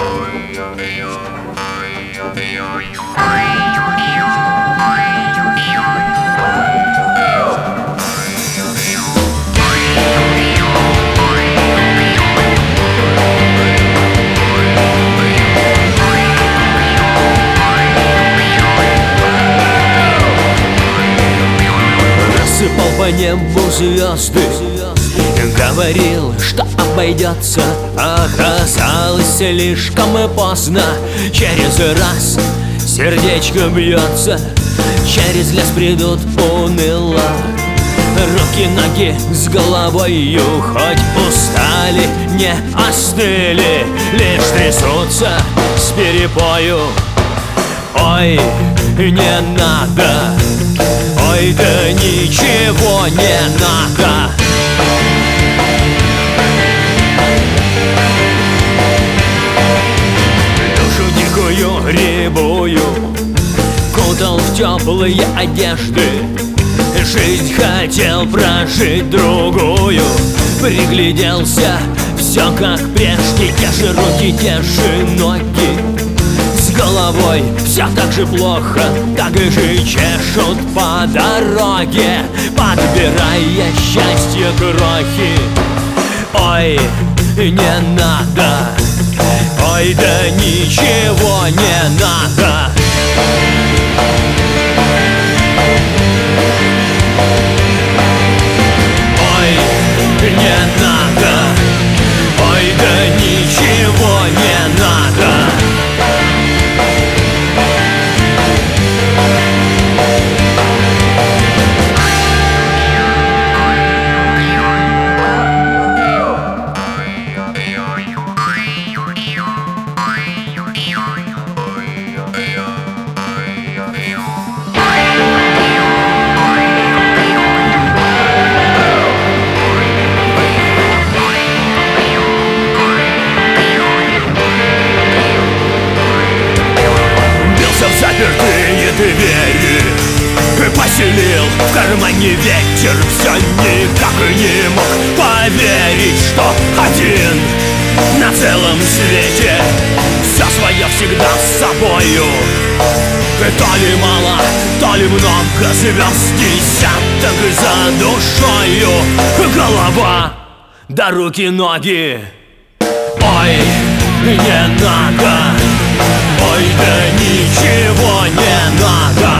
Рассыпал по небу звезды, говорил, что обойдется, оказалось слишком поздно. Через раз сердечко бьется, через лес придут уныло. Руки, ноги с головою хоть устали, не остыли, лишь трясутся с перепою. Ой, не надо, ой, да ничего не надо. Душу дикую, рябую кутал в теплые одежды, жизнь хотел прожить другую. Пригляделся, все как прежде, те же руки, те же ноги. С головой все так же плохо, так же чешут по дороге, подбирая счастье крохи. Ой, не надо, ой, да ничего не надо. Ой, не надо, ой, да ничего не надо. Запертые двери поселил в кармане ветер. Все никак не мог поверить, что один на целом свете. Все свое всегда с собою. То ли мало, то ли много звезд, десяток за душою. Голова да руки, ноги. Ой, не надо, ой, да ничего не надо.